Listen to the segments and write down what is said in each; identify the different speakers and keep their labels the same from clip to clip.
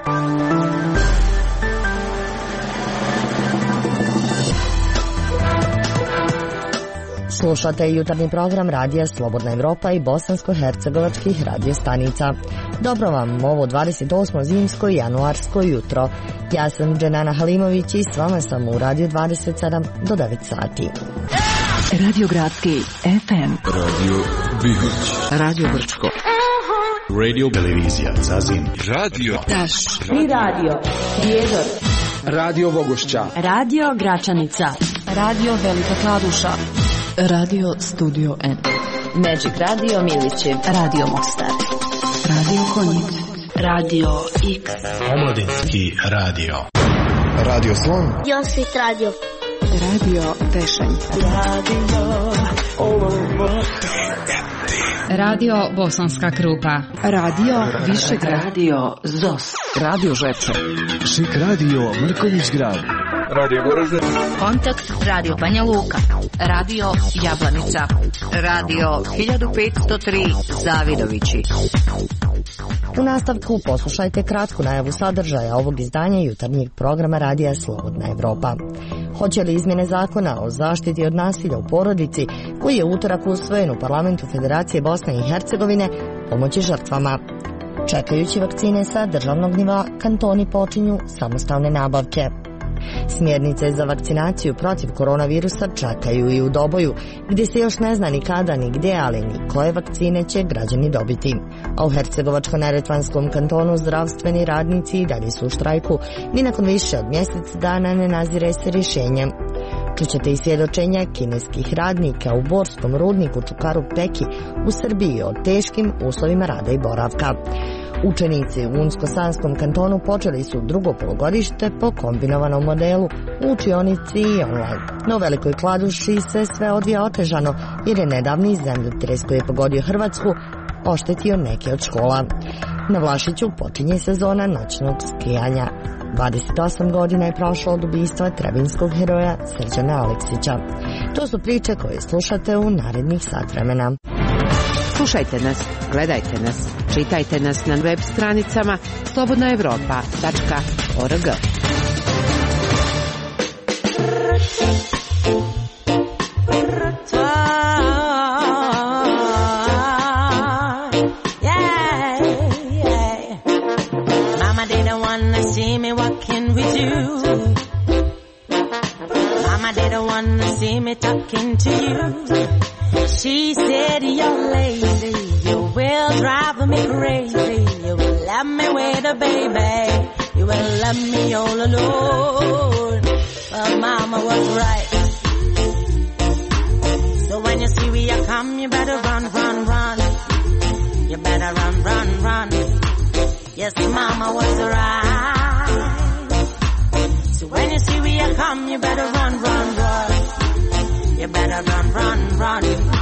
Speaker 1: Slušate jutarnji program Radija Slobodna Evropa i bosansko-hercegovačkih radiostanica. Dobro vam ovo 28. zimsko i januarsko jutro. Ja sam Dženana Halimović i s vama sam u Radiju 27 do 9 sati.
Speaker 2: Radio Gradski FM.
Speaker 3: Radio Bihać.
Speaker 2: Radio Brčko.
Speaker 3: Radio Televizija Zazin. Radio
Speaker 2: Taš. I Radio Prijedor.
Speaker 4: Radio Vogošća.
Speaker 2: Radio Gračanica. Radio Velika Kladuša. Radio Studio N. Magic Radio Miliće. Radio Mostar. Radio Konjic. Radio X.
Speaker 3: Omladinski radio.
Speaker 4: Radio Slon.
Speaker 5: Josvit radio.
Speaker 2: Radio Tešanj.
Speaker 6: Radio Bosanska Krupa.
Speaker 2: Radio Višegrad. Radio ZOS. Radio Žeče.
Speaker 4: Šik radio Mrkonjić Grad. Radio Goražde.
Speaker 6: Kontakt Radio Banja Luka. Radio Jablanica. Radio 1503 Zavidovići.
Speaker 1: U nastavku poslušajte kratku najavu sadržaja ovog izdanja jutarnjeg programa Radija Slobodna Evropa. Hoće li izmjene zakona o zaštiti od nasilja u porodici, koji je utorak usvojen u Parlamentu Federacije Bosne i Hercegovine, pomoći žrtvama? Čekajući vakcine sa državnog nivoa, kantoni počinju samostalne nabavke. Smjernice za vakcinaciju protiv koronavirusa čekaju i u Doboju, gdje se još ne zna ni kada ni gdje, ali ni koje vakcine će građani dobiti. A u Hercegovačko-neretvanskom kantonu zdravstveni radnici i dalje su u štrajku, ni nakon više od mjesec dana ne nazire se rješenje. Čućete i svjedočenja kineskih radnika u borskom rudniku Čukaru Peki u Srbiji o teškim uslovima rada i boravka. Učenici u Unsko-Sanskom kantonu počeli su drugo polugodište po kombinovanom modelu u učionici i online. No u Velikoj Kladuši se sve odvija otežano jer je nedavni zemljotres koji je pogodio Hrvatsku oštetio neke od škola. Na Vlašiću počinje sezona noćnog skijanja. 28 godina je prošlo od ubistva trebinskog heroja Srđana Aleksića. To su priče koje slušate u narednih sat vremena.
Speaker 7: Slušajte nas, gledajte nas, čitajte nas na web stranicama slobodnaevropa.org.
Speaker 8: Mama didn't wanna see me walking with you. Mama didn't wanna see me talking to you. She said you're lazy, you will drive me crazy, you will let me with a baby, you will let me all alone. Well, Mama was right. So when you see we are come, you better run, run, run. You better run, run, run. Yes, Mama was right. So when you see we are come, you better run, run, run. You better run, run, run.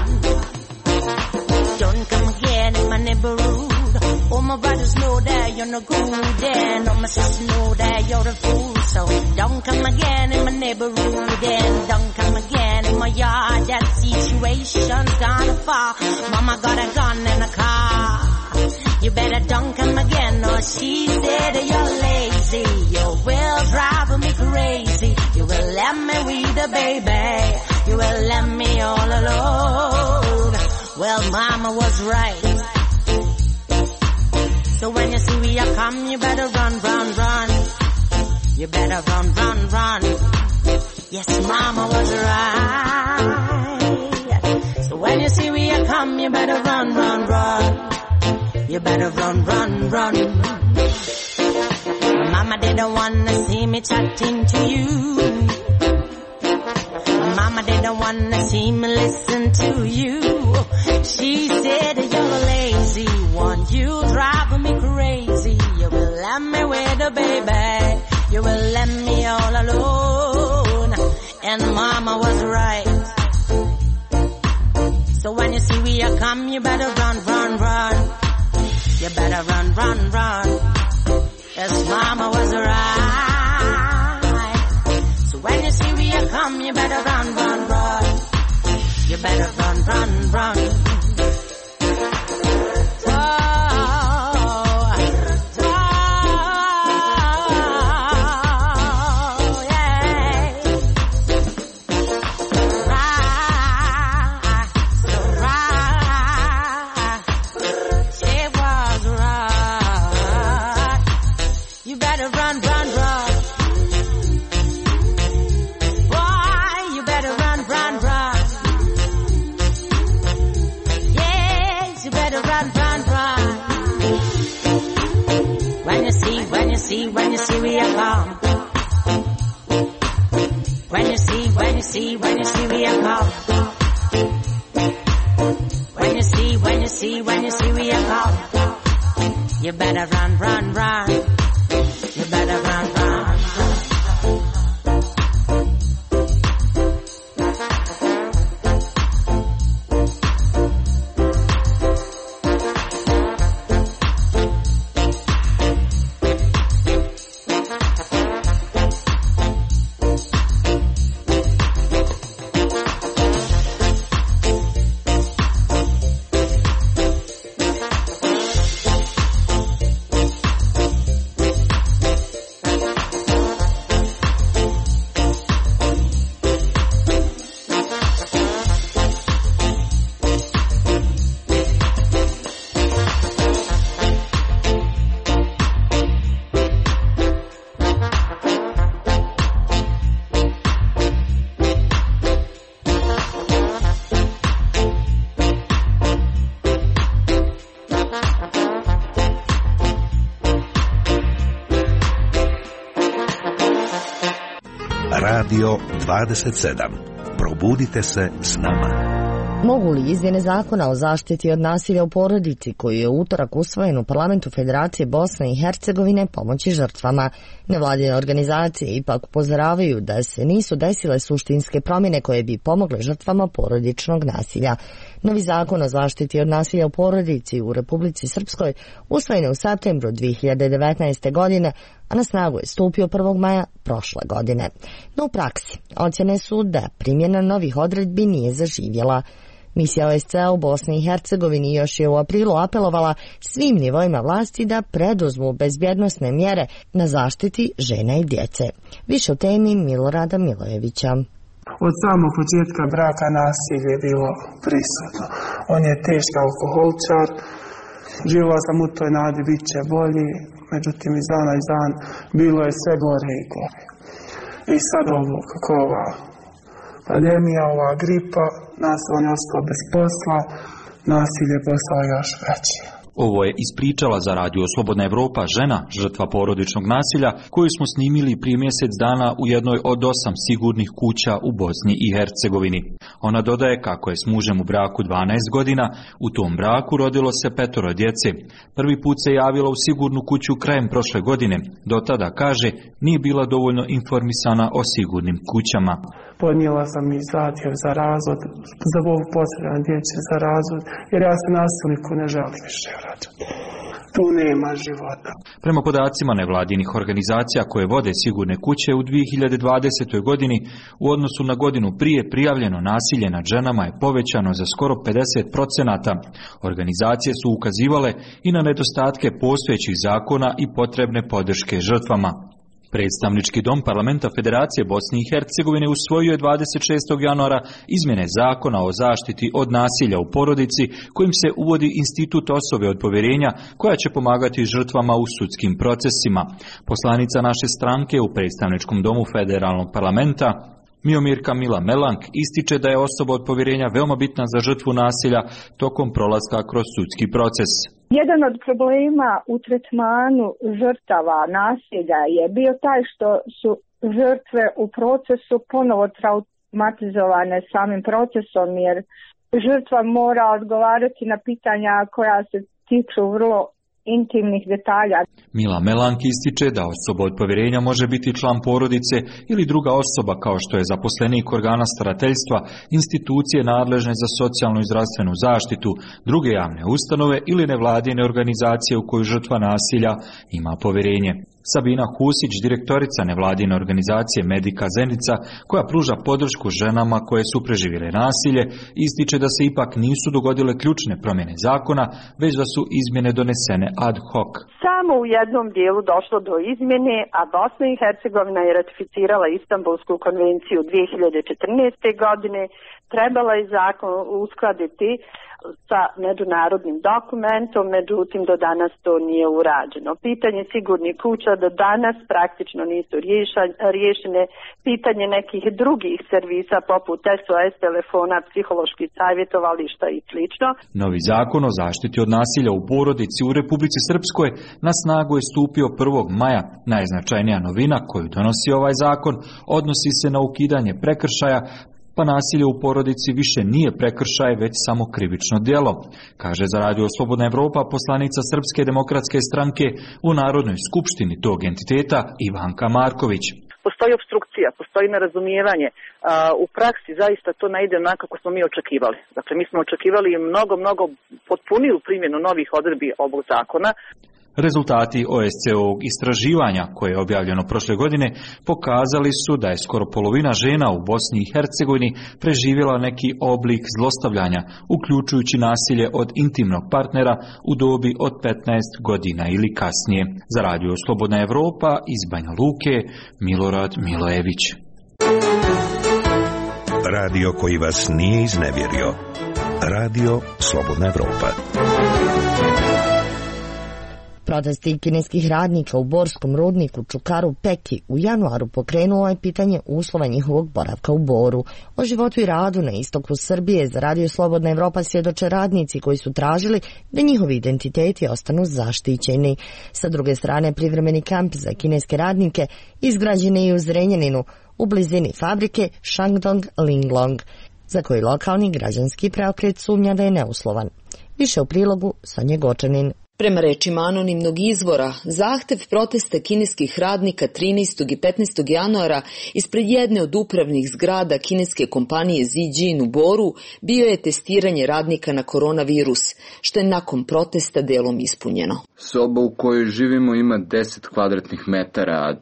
Speaker 8: Don't come again in my neighborhood. All my brothers know that you're no good, and all my sisters know that you're a fool. So don't come again in my neighborhood, and don't come again in my yard. That situation's gonna fall. Mama got a gun and a car. You better don't come again, or she said you're lazy. You will drive me crazy. You will let me with the baby. You will let me all alone. Well, Mama was right. So when you see we are come, you better run, run, run. You better run, run, run. Yes, Mama was right. So when you see we are come, you better run, run, run. You better run, run, run. Mama didn't wanna see me chatting to you. Mama didn't wanna see me listen to you. She said you're lazy, want you drive me crazy. You will let me with a baby. You will let me all alone. And Mama was right. So when you see we are come, you better run, run, run. You better run, run, run. Yes, Mama was right. So when you see we are come, you better run, run, run. You better run, run, run. run. When you see we are come. When you see we are come. When you see we are come. You better run. You better run.
Speaker 5: Radio 27. Probudite se s nama.
Speaker 1: Mogu li izmjene zakona o zaštiti od nasilja u porodici, koji je u utorak usvojen u Parlamentu Federacije Bosne i Hercegovine, pomoći žrtvama? Nevladine organizacije ipak upozoravaju da se nisu desile suštinske promjene koje bi pomogle žrtvama porodičnog nasilja. Novi zakon o zaštiti od nasilja u porodici u Republici Srpskoj usvojen je u septembru 2019. godine, a na snagu je stupio 1. maja prošle godine. No u praksi ocjene su da primjena novih odredbi nije zaživjela. Misija OSCE u Bosni i Hercegovini još je u aprilu apelovala svim nivoima vlasti da preduzmu bezbjednosne mjere na zaštiti žena i djece. Više o temi Milorada Milojevića.
Speaker 9: Od samog početka braka nasilje je bilo prisutno. On je teški alkoholčar, živjela sam u toj nadi, bit će bolji, međutim iz dana iz dan bilo je sve gore i gore. I sad ovo, kako ova pandemija, ova gripa, on je ostao bez posla, nasilje postalo još veće.
Speaker 10: Ovo je ispričala za Radio Slobodna Evropa žena, žrtva porodičnog nasilja, koju smo snimili prije mjesec dana u jednoj od 8 sigurnih kuća u Bosni i Hercegovini. Ona dodaje kako je s mužem u braku 12 godina, u tom braku rodilo se 5 djece. Prvi put se javila u sigurnu kuću krajem prošle godine. Do tada, kaže, nije bila dovoljno informisana o sigurnim kućama.
Speaker 9: Podnijela sam i zahtjev za razvod, za posredna djece za razvod, jer ja se nasilniku ne želim više vraćati. Tu nema života.
Speaker 10: Prema podacima nevladinih organizacija koje vode sigurne kuće, u 2020. godini u odnosu na godinu prije prijavljeno nasilje nad ženama je povećano za skoro 50%. Organizacije su ukazivale i na nedostatke postojećih zakona i potrebne podrške žrtvama. Predstavnički dom Parlamenta Federacije Bosne i Hercegovine usvojio je 26. januara izmjene zakona o zaštiti od nasilja u porodici, kojim se uvodi institut osobe od povjerenja koja će pomagati žrtvama u sudskim procesima. Poslanica naše stranke u Predstavničkom domu Federalnog parlamenta, Miomirka Mila Melank, ističe da je osoba od povjerenja veoma bitna za žrtvu nasilja tokom prolaska kroz sudski proces.
Speaker 11: Jedan od problema u tretmanu žrtava nasilja je bio taj što su žrtve u procesu ponovo traumatizovane samim procesom, jer žrtva mora odgovarati na pitanja koja se tiču vrlo intimnih detalja.
Speaker 10: Mila Melank ističe da osoba od povjerenja može biti član porodice ili druga osoba kao što je zaposlenik organa starateljstva, institucije nadležne za socijalnu i zdravstvenu zaštitu, druge javne ustanove ili nevladine organizacije u koju žrtva nasilja ima povjerenje. Sabina Husić, direktorica nevladine organizacije Medika Zenica, koja pruža podršku ženama koje su preživjele nasilje, ističe da se ipak nisu dogodile ključne promjene zakona, već da su izmjene donesene ad hoc.
Speaker 12: Samo u jednom dijelu došlo do izmjene, a Bosna i Hercegovina je ratificirala Istanbulsku konvenciju 2014. godine, trebala je zakon uskladiti sa međunarodnim dokumentom, međutim do danas to nije urađeno. Pitanje sigurnih kuća do danas praktično nisu riješene, pitanje nekih drugih servisa poput SOS telefona, psiholoških savjetovališta i slično.
Speaker 10: Novi zakon o zaštiti od nasilja u porodici u Republici Srpskoj na snagu je stupio 1. maja. Najznačajnija novina koju donosi ovaj zakon odnosi se na ukidanje prekršaja, pa nasilje u porodici više nije prekršaj, već samo krivično djelo, kaže za Radio Slobodna Evropa poslanica Srpske demokratske stranke u Narodnoj skupštini tog entiteta Ivanka Marković.
Speaker 13: Postoji opstrukcija, postoji nerazumijevanje. U praksi zaista to ne ide onako kako smo mi očekivali. Dakle, mi smo očekivali mnogo potpuniju primjenu novih odredbi ovog zakona.
Speaker 10: Rezultati OSCE-ovog istraživanja, koje je objavljeno prošle godine, pokazali su da je skoro polovina žena u Bosni i Hercegovini preživjela neki oblik zlostavljanja, uključujući nasilje od intimnog partnera u dobi od 15 godina ili kasnije. Za Radio Slobodna Evropa iz Banja Luke, Milorad Milojević.
Speaker 5: Radio koji vas nije iznevjerio. Radio Slobodna Evropa.
Speaker 1: Protesti kineskih radnika u borskom rudniku Čukaru Peki u januaru pokrenuo je pitanje uslova njihovog boravka u Boru. O životu i radu na istoku Srbije za Radio Slobodna Evropa svjedoče radnici koji su tražili da njihovi identiteti ostanu zaštićeni. Sa druge strane, privremeni kamp za kineske radnike izgrađen je i u Zrenjaninu, u blizini fabrike Shandong Linglong, za koji lokalni građanski preokret sumnja da je neuslovan. Više u prilogu Sonje Gočanin.
Speaker 14: Prema rečima anonimnog izvora, zahtev protesta kineskih radnika 13. i 15. januara ispred jedne od upravnih zgrada kineske kompanije Zijin u Boru bio je testiranje radnika na koronavirus, što je nakon protesta delom ispunjeno.
Speaker 15: Soba u kojoj živimo ima 10 kvadratnih metara, a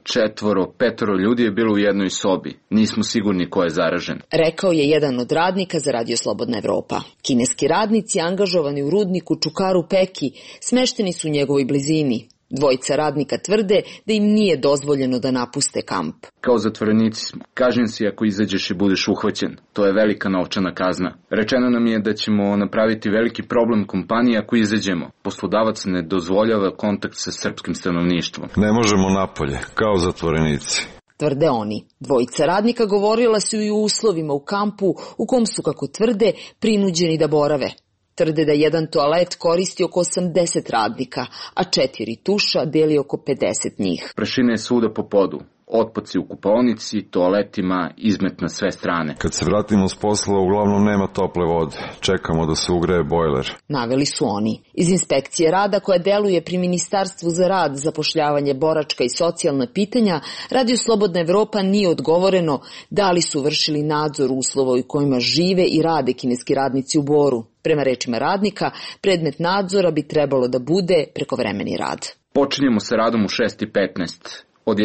Speaker 15: 4-5 ljudi je bilo u jednoj sobi. Nismo sigurni ko je zaražen.
Speaker 14: Rekao je jedan od radnika za Radio Slobodna Evropa. Kineski radnici angažovani u rudniku Čukaru Peki smešteni su u njegovoj blizini. Dvojica radnika tvrde da im nije dozvoljeno da napuste kamp.
Speaker 15: Kao zatvorenici smo. Kažem si ako izađeš i budeš uhvaćen. To je velika novčana kazna. Rečeno nam je da ćemo napraviti veliki problem kompaniji ako izađemo. Poslodavac ne dozvoljava kontakt sa srpskim stanovništvom.
Speaker 16: Ne možemo napolje, kao zatvorenici.
Speaker 14: Tvrde oni. Dvojica radnika govorila su i o uslovima u kampu u kom su, kako tvrde, prinuđeni da borave. Tvrde da jedan toalet koristi oko 80 radnika, a 4 tuša deli oko 50 njih.
Speaker 15: Prašina je svuda po podu. Otpaci u kupaonici, toaletima, izmet na sve strane.
Speaker 16: Kad se vratimo s posla, uglavnom nema tople vode. Čekamo da se ugreje bojler.
Speaker 14: Naveli su oni. Iz inspekcije rada koja deluje pri Ministarstvu za rad, zapošljavanje, boračka i socijalna pitanja, Radio Slobodna Evropa nije odgovoreno da li su vršili nadzor uslova u kojima žive i rade kineski radnici u Boru. Prema rečima radnika, predmet nadzora bi trebalo da bude prekovremeni rad.
Speaker 15: Počinjemo sa radom u 6:15. Od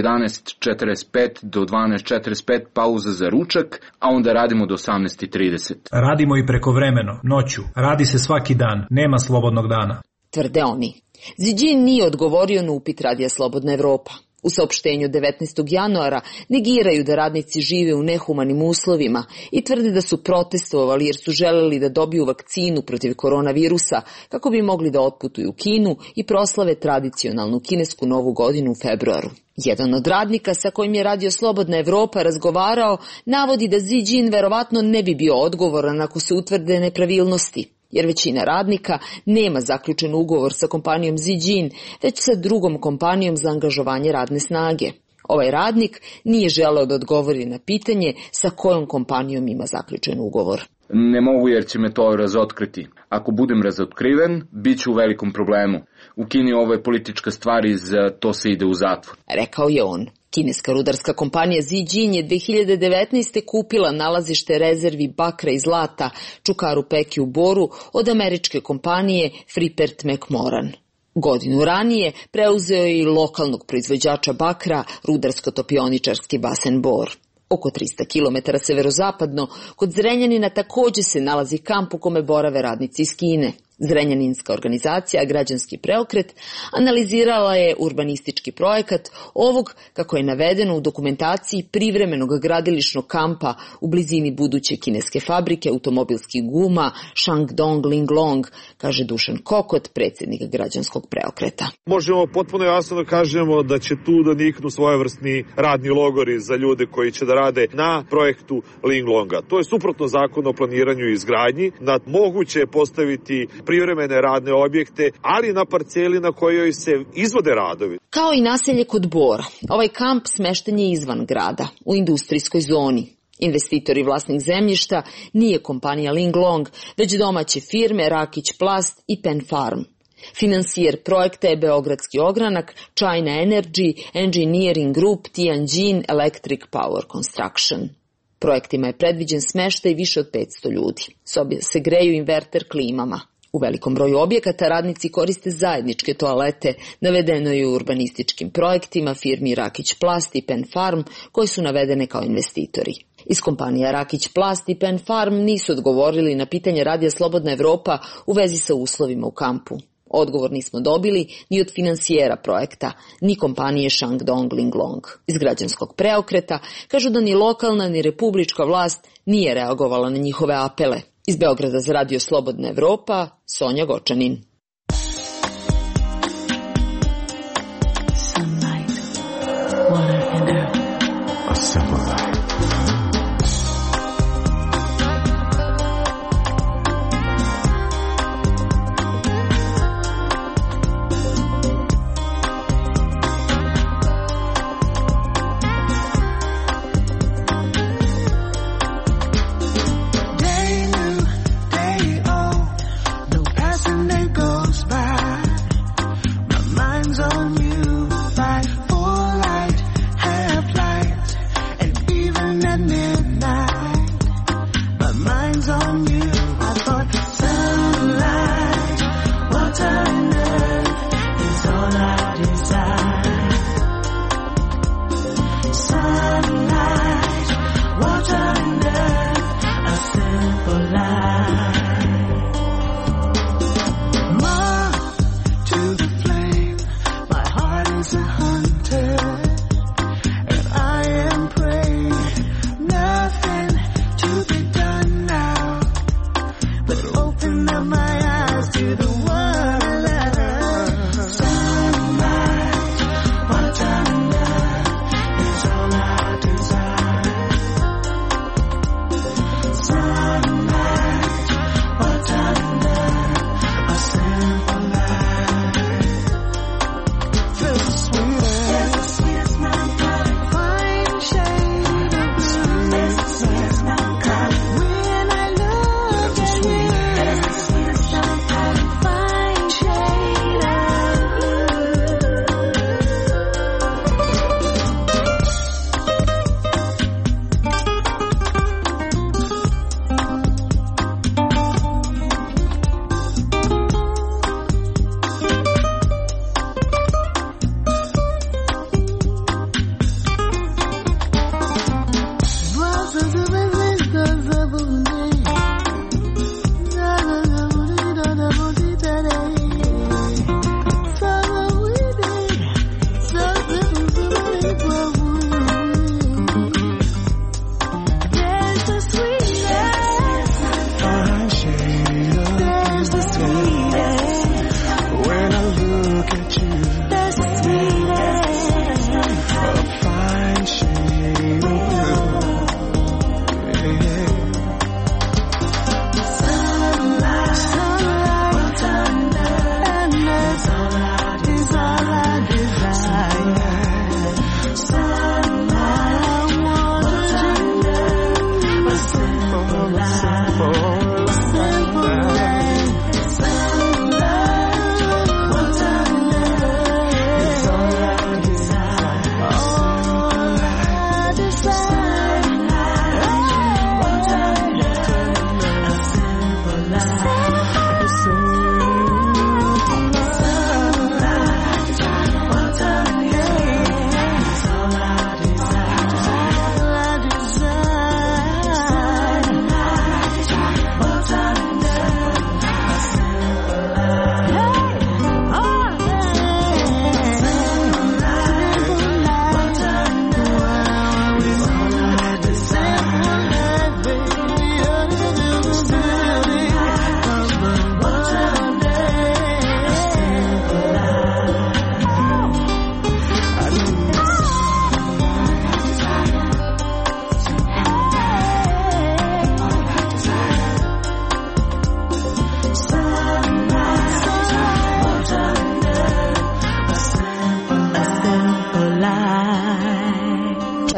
Speaker 15: 11:45 do 12:45 pauza za ručak, a onda radimo do 18:30.
Speaker 17: Radimo i prekovremeno, noću. Radi se svaki dan, nema slobodnog dana.
Speaker 14: Tvrde oni. Zijin nije odgovorio na upit Radija Slobodna Evropa. U saopštenju 19. januara negiraju da radnici žive u nehumanim uslovima i tvrde da su protestovali jer su želeli da dobiju vakcinu protiv koronavirusa kako bi mogli da otputuju u Kinu i proslave tradicionalnu kinesku novu godinu u februaru. Jedan od radnika sa kojim je Radio Slobodna Evropa razgovarao navodi da Zijin verovatno ne bi bio odgovoran ako se utvrde nepravilnosti, jer većina radnika nema zaključen ugovor sa kompanijom Zijin, već sa drugom kompanijom za angažovanje radne snage. Ovaj radnik nije želeo da odgovori na pitanje sa kojom kompanijom ima zaključen ugovor.
Speaker 15: Ne mogu jer će me to razotkriti. Ako budem razotkriven, bit ću u velikom problemu. U Kini ovo je politička stvar i za to se ide u zatvor.
Speaker 14: Rekao je on. Kineska rudarska kompanija Zijin je 2019. kupila nalazište rezervi bakra i zlata Čukaru Peki u Boru od američke kompanije Freeport McMoran. Godinu ranije preuzeo je i lokalnog proizvođača bakra rudarsko-topioničarski basen Bor. Oko 300 km severozapadno, kod Zrenjanina također se nalazi kamp u kome borave radnici iz Kine. Zrenjaninska organizacija Građanski preokret analizirala je urbanistički projekat ovog, kako je navedeno u dokumentaciji, privremenog gradilišnog kampa u blizini buduće kineske fabrike automobilskih guma Shandong Linglong, kaže Dušan Kokot, predsjednik Građanskog preokreta.
Speaker 18: Možemo potpuno jasno da kažemo da će tu da niknu svojevrsni radni logori za ljude koji će da rade na projektu Linglonga. To je suprotno zakonu o planiranju i izgradnji. Moguće je postaviti privremene radne objekte, ali na parceli na kojoj se izvode radovi.
Speaker 14: Kao i naselje kod Bora, ovaj kamp smešten je izvan grada, u industrijskoj zoni. Investitor i vlasnik zemljišta nije kompanija Linglong, već domaće firme Rakić Plast i Pen Farm. Finansijer projekta je Beogradski ogranak, China Energy, Engineering Group, Tianjin Electric Power Construction. Projektima je predviđen smeštaj više od 500 ljudi. Sobe se greju inverter klimama. U velikom broju objekata radnici koriste zajedničke toalete, navedeno je u urbanističkim projektima firmi Rakić Plast i Pen Farm, koji su navedene kao investitori. Iz kompanija Rakić Plast i Pen Farm nisu odgovorili na pitanje Radija Slobodna Evropa u vezi sa uslovima u kampu. Odgovor nismo dobili ni od finansijera projekta, ni kompanije Shandong Linglong. Iz Građanskog preokreta kažu da ni lokalna ni republička vlast nije reagovala na njihove apele. Iz Beograda za Radio Slobodna Evropa, Sonja Gočanin.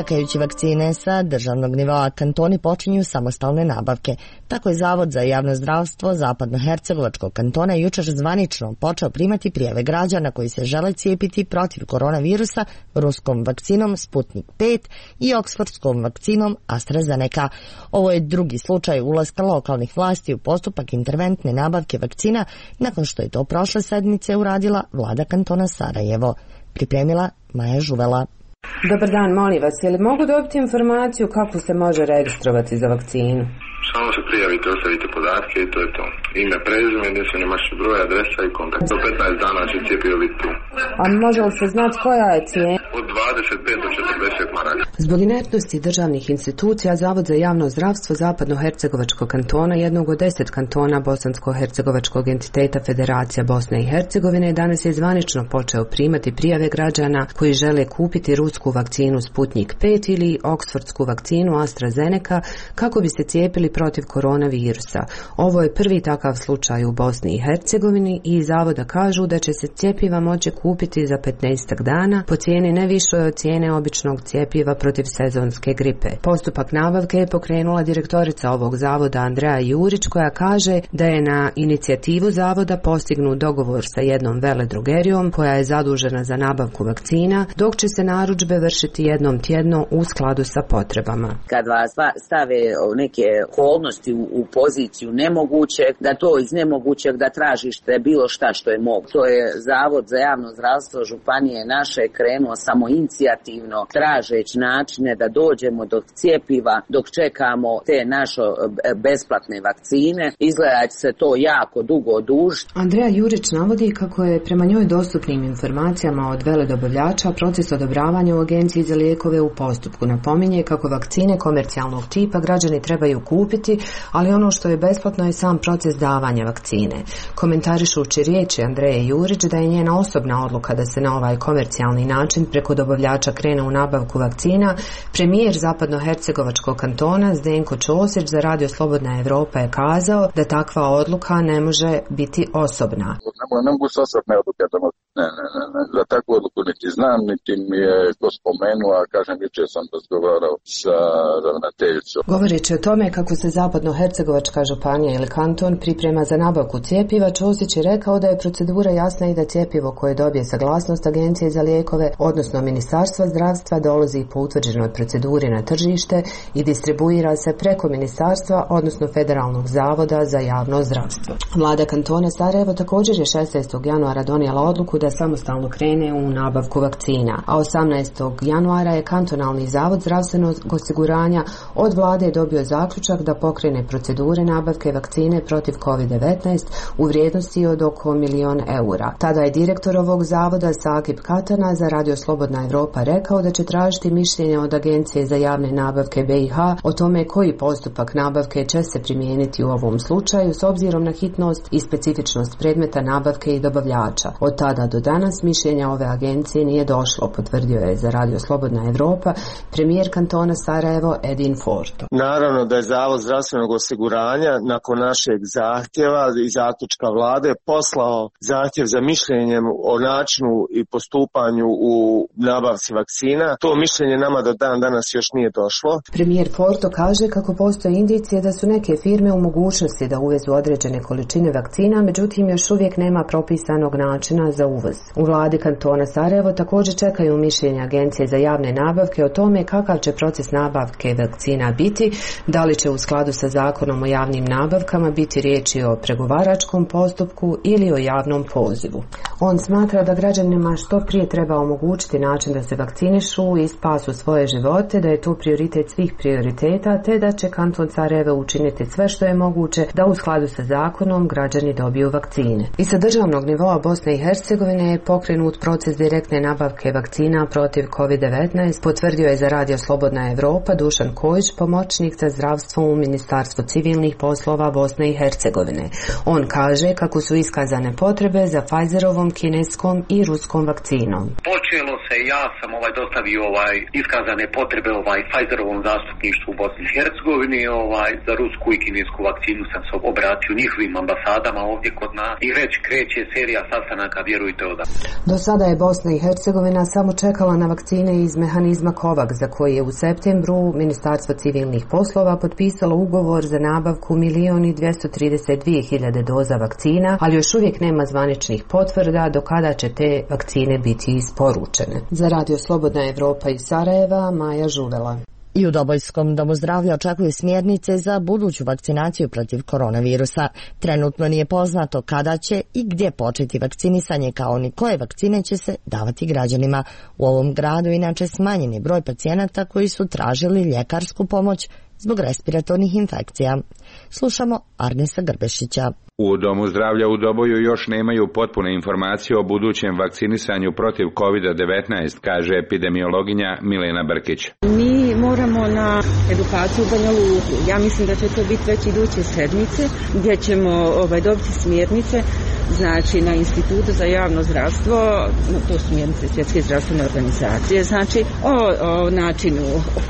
Speaker 1: Čekajući vakcine sa državnog nivoa, kantoni počinju samostalne nabavke. Tako je Zavod za javno zdravstvo Zapadnohercegovačkog kantona jučer zvanično počeo primati prijave građana koji se žele cijepiti protiv koronavirusa ruskom vakcinom Sputnik 5 i oksfordskom vakcinom AstraZeneca. Ovo je drugi slučaj ulaska lokalnih vlasti u postupak interventne nabavke vakcina nakon što je to prošle sedmice uradila vlada kantona Sarajevo. Pripremila Maja Žuvela.
Speaker 7: Dobar dan, molim vas, je li mogu dobiti informaciju kako se može registrovati za vakcinu?
Speaker 19: Samo se prijavite, ostavite podatke i to je to. Ime, prezime, jedinstveni mašni broj, adresa i kontakt. Do 15 dana će cjepivo biti tu.
Speaker 7: A može li se znati koja je cijena?
Speaker 19: Od 25 do 40 maraka.
Speaker 7: Zbog inertnosti državnih institucija, Zavod za javno zdravstvo Zapadnohercegovačkog kantona, jednog od 10 kantona Bosansko-hercegovačkog entiteta Federacija Bosne i Hercegovine, danas je zvanično počeo primati prijave građana koji žele kupiti rusku vakcinu Sputnik 5 ili oksfordsku vakcinu AstraZeneca kako bi se cijepili protiv koronavirusa. Ovo je prvi takav slučaj u Bosni i Hercegovini i iz zavoda kažu da će se cjepiva moći kupiti za 15 dana po cijeni ne višoj od cijene običnog cjepiva protiv sezonske gripe. Postupak nabavke je pokrenula direktorica ovog zavoda Andreja Jurić, koja kaže da je na inicijativu zavoda postignut dogovor sa jednom veledrogerijom koja je zadužena za nabavku vakcina, dok će se narudžbe vršiti jednom tjedno u skladu sa potrebama.
Speaker 20: Kad vas stave neke okolnosti u poziciju nemogućeg, da to iz nemogućeg da tražište bilo šta što je moguće. To je Zavod za javno zdravstvo Županije naše krenuo samo inicijativno, tražeći načine da dođemo do cjepiva dok čekamo te naše besplatne vakcine. Izgleda će se to jako dugo odužiti.
Speaker 7: Andreja Jurić navodi kako je prema njoj dostupnim informacijama od veledobavljača proces odobravanja u Agenciji za lijekove u postupku. Napominje kako vakcine komercijalnog tipa građani trebaju kupiti, ali ono što je besplatno je sam proces davanja vakcine. Komentarišući riječi Andreje Jurić da je njena osobna odluka da se na ovaj komercijalni način preko dobavljača krene u nabavku vakcina, premijer Zapadnohercegovačkog kantona Zdenko Ćosić za Radio Slobodna Evropa je kazao da takva odluka ne može biti osobna.
Speaker 21: Ne mogu s osobne odluke ne. Za takvu odluku niti znam, niti mi je to spomenuo, a kažem, jučer sam razgovarao sa ravnateljicom.
Speaker 7: Govoreći o tome kako se Zapadnohercegovačka županija ili kanton priprema za nabavku cjepiva, Ćosić je rekao da je procedura jasna i da cjepivo koje dobije saglasnost Agencije za lijekove, odnosno Ministarstva zdravstva, dolazi po utvrđenoj proceduri na tržište i distribuira se preko Ministarstva, odnosno Federalnog zavoda za javno zdravstvo. Vlada kantona Sarajevo također je 16. januara donijela odluku da samostalno krene u nabavku vakcina, a 18. januara je kantonalni zavod zdravstvenog osiguranja od vlade dobio zaključak da pokrene procedure nabavke vakcine protiv COVID-19 u vrijednosti od oko 1.000.000 eura. Tada je direktor ovog zavoda Sakib Katana za Radio Slobodna Evropa rekao da će tražiti mišljenje od Agencije za javne nabavke BiH o tome koji postupak nabavke će se primijeniti u ovom slučaju s obzirom na hitnost i specifičnost predmeta nabavke i dobavljača. Od tada do danas mišljenja ove agencije nije došlo, potvrdio je za Radio Slobodna Evropa premijer kantona Sarajevo Edin Forto.
Speaker 22: Naravno da je Zavod zdravstvenog osiguranja nakon našeg zahtjeva i zaključka vlade poslao zahtjev za mišljenjem o načinu i postupanju u nabavci vakcina. To mišljenje nama do dan danas još nije došlo.
Speaker 7: Premijer Forto kaže kako postoje indicije da su neke firme u mogućnosti da uvezu određene količine vakcina, međutim još uvijek nema propisanog načina za uvoz. U vladi kantona Sarajevo također čekaju mišljenja Agencije za javne nabavke o tome kakav će proces nabavke vakcina biti, da li će u skladu sa zakonom o javnim nabavkama biti riječi o pregovaračkom postupku ili o javnom pozivu. On smatra da građanima što prije treba omogućiti način da se vakcinišu i spasu svoje živote, da je to prioritet svih prioriteta, te da će kanton Sarajevo učiniti sve što je moguće da u skladu sa zakonom građani dobiju vakcine. I sa državnog nivoa Bosne i Hercegovine je pokrenut proces direktne nabavke vakcina protiv COVID-19, potvrdio je za Radio Slobodna Evropa Dušan Kojić, pomoćnik za zdravstvo u Ministarstvu civilnih poslova Bosne i Hercegovine. On kaže kako su iskazane potrebe za Pfizerovom, kineskom i ruskom vakcinom.
Speaker 2: počelo se, ja sam dostavio iskazane potrebe Pfizerovom zastupništvu u Bosni i Hercegovini, za rusku i kinesku vakcinu sam se obratio njihovim ambasadama ovdje kod nas i već kreće serija sastanaka, vjerujte od.
Speaker 7: Do sada je Bosna i Hercegovina samo čekala na vakcine iz mehanizma COVAX, za koji je u septembru Ministarstvo civilnih poslova potpisalo ugovor za nabavku 1.232.000 doza vakcina, ali još uvijek nema zvaničnih potvrda do kada će te vakcine biti isporučene. Za Radio Slobodna Evropa iz Sarajeva, Maja Žuvela.
Speaker 1: I u Dobojskom domu zdravlja očekuju smjernice za buduću vakcinaciju protiv koronavirusa. Trenutno nije poznato kada će i gdje početi vakcinisanje, kao ni koje vakcine će se davati građanima. U ovom gradu inače smanjen je broj pacijenata koji su tražili ljekarsku pomoć zbog respiratornih infekcija. Slušamo Arnesa Grbešića.
Speaker 3: U Domu zdravlja u Doboju još nemaju potpune informacije o budućem vakcinisanju protiv COVID-19, kaže epidemiologinja Milena Brkić.
Speaker 23: Mi moramo na edukaciju u Banja Luku. Ja mislim da će to biti već iduće sedmice, gdje ćemo dobiti smjernice, znači na Institutu za javno zdravstvo, to su smjernice Svjetske zdravstvene organizacije, znači o načinu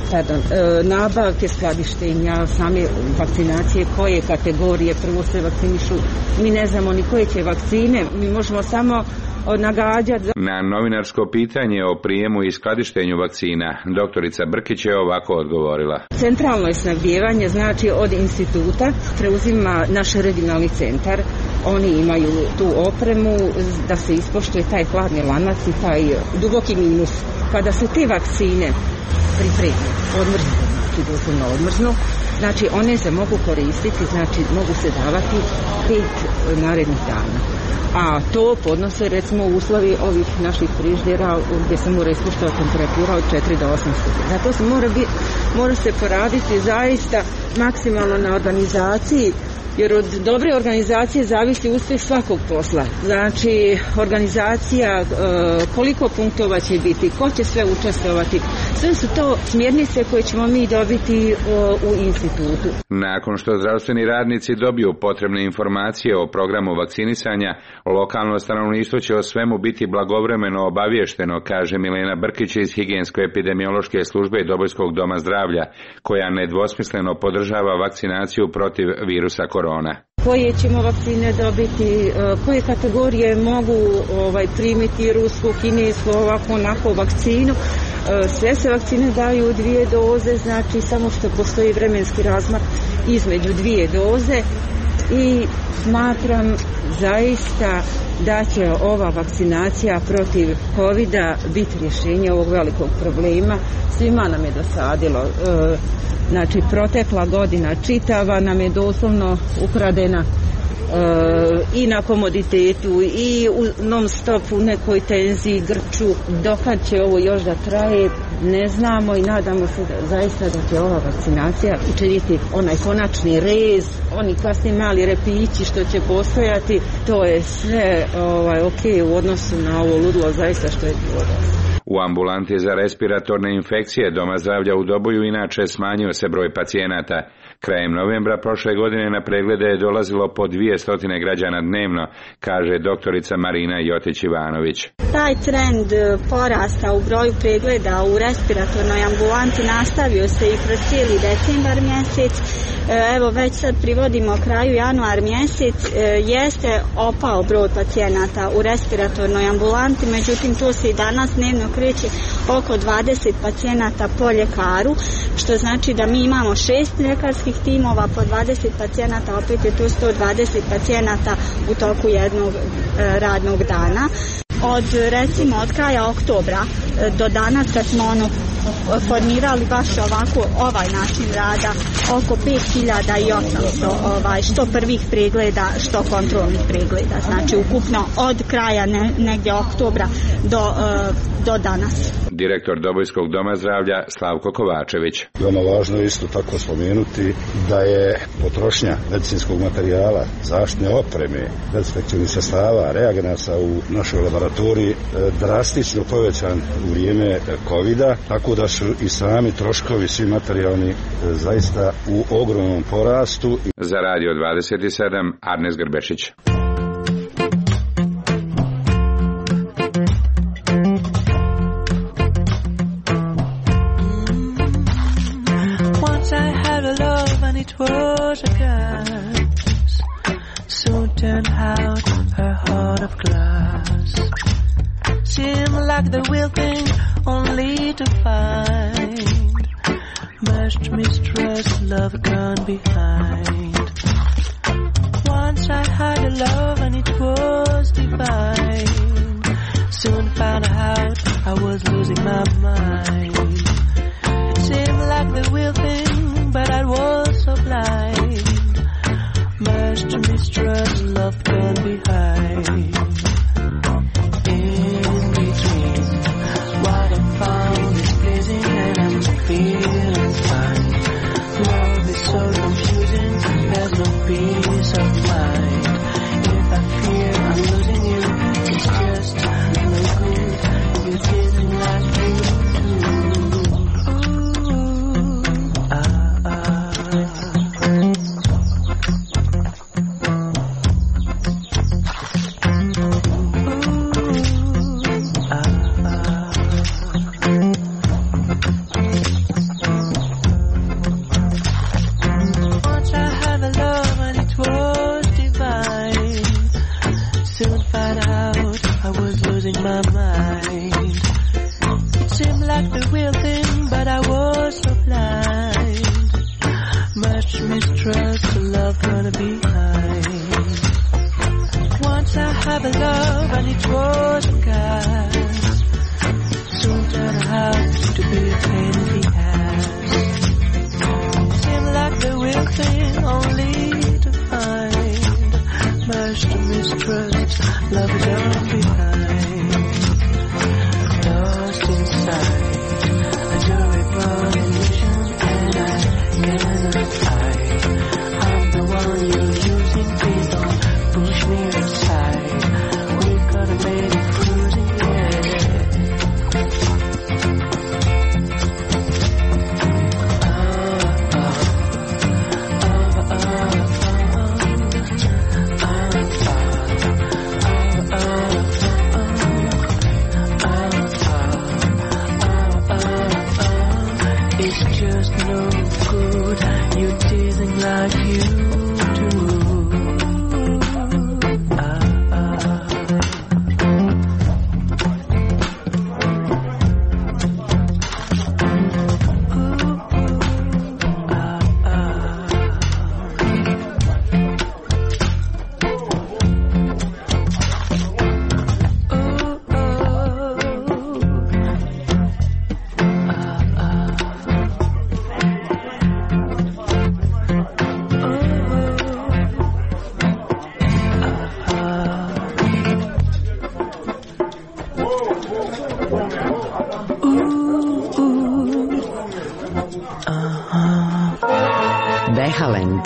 Speaker 23: nabavke, skladištenja, same vakcinacije, koje kategorije prvo se vakcinišu. Mi ne znamo ni koje će vakcine, mi možemo samo nagađati.
Speaker 3: Na novinarsko pitanje o prijemu i skladištenju vakcina, doktorica Brkić je ovako odgovorila.
Speaker 23: Centralno je snabdijevanje, znači od instituta preuzima naš regionalni centar. Oni imaju tu opremu da se ispoštuje taj hladni lanac i taj duboki minus. Kada se te vakcine pripreme, odmrznu, znači doslovno odmrznu, znači one se mogu koristiti, znači mogu se davati 5 narednih dana. A to podnose recimo uslovi ovih naših frižidera gdje se mora ispuštati temperatura od 4 do 8 stupnjeva. Zato se mora se poraditi zaista maksimalno na organizaciji, jer od dobre organizacije zavisi uspjeh svakog posla. Znači, organizacija, koliko punktova će biti, ko će sve učestvovati, sve su to smjernice koje ćemo mi dobiti u institutu.
Speaker 3: Nakon što zdravstveni radnici dobiju potrebne informacije o programu vakcinisanja, lokalno stanovništvo će o svemu biti blagovremeno obavješteno, kaže Milena Brkić iz Higijensko-epidemiološke službe Dobojskog doma zdravlja, koja nedvosmisleno podržava vakcinaciju protiv virusa korona.
Speaker 23: Koje ćemo vakcine dobiti, koje kategorije mogu primiti rusku, kinesku, ovako, onako vakcinu. Sve se vakcine daju u 2 doze, znači samo što postoji vremenski razmak između 2 doze i smatram zaista da će ova vakcinacija protiv COVID-a biti rješenje ovog velikog problema. Svima nam je dosadilo. Znači, protekla godina čitava nam je doslovno ukradena i na komoditetu i non stop u nekoj tenziji, grču. Dokad će ovo još da traje, ne znamo i nadamo se zaista da će ova vakcinacija učiniti onaj konačni rez, oni kasni mali repići što će postojati. To je sve ok u odnosu na ovo ludilo zaista što je bilo.
Speaker 3: U ambulanti za respiratorne infekcije Doma zdravlja u Doboju inače smanjio se broj pacijenata. Krajem novembra prošle godine na preglede je dolazilo po 200 građana dnevno, kaže doktorica Marina Jotić-Ivanović.
Speaker 24: Taj trend porasta u broju pregleda u respiratornoj ambulanti nastavio se i kroz cijeli decembar mjesec. Evo već sad privodimo kraju januar mjesec, jeste opao broj pacijenata u respiratornoj ambulanti, međutim to se i danas dnevno kreće oko 20 pacijenata po ljekaru, što znači da mi imamo 6 ljekarskih timova po 20 pacijenata, opet je to 120 pacijenata u toku jednog radnog dana. Od kraja oktobra do danas kad smo formirali baš ovako ovaj način rada, oko 5800 što prvih pregleda, što kontrolnih pregleda. Znači ukupno od kraja negdje oktobra do danas.
Speaker 3: Direktor Dobojskog doma zdravlja Slavko Kovačević.
Speaker 25: Veoma važno je isto tako spomenuti da je potrošnja medicinskog materijala, zaštitne opreme, dezinfekcijnih sredstava, reagenasa u našoj laboratoriji drastično povećan u vrijeme COVID-a, tako da su i sami troškovi, svi materijalni zaista u ogromnom porastu.
Speaker 3: Za Radio 27, Arnes Grbešić.
Speaker 4: like the real thing, only to find much mistrust, love gone behind. Once I had a love and it was divine. Soon found out I was losing my mind. Seemed like the real thing, but I was so blind. Much mistrust, love gone behind. In between, what I found is pleasing and I'm feeling fine. Love is so confusing, there's no peace of mind. If I fear I'm losing you, it's just no good. You didn't like me too. Ooh, Once I had a love and it was divine. Soon found out I was losing my mind. It seemed like the real thing, but I was so blind. Much mistrust, love gonna behind. Once I had a love and it was a guy. Soon turned out to be a pain in the ass. Seemed like the real thing, only to find much mistrust, love is gone behind. Lost inside a joy-born illusion, and I cannot hide. I'm the one you're using, please don't push me aside. We gotta make it cruising, it's just no good. You didn't like you do.
Speaker 1: Behalend.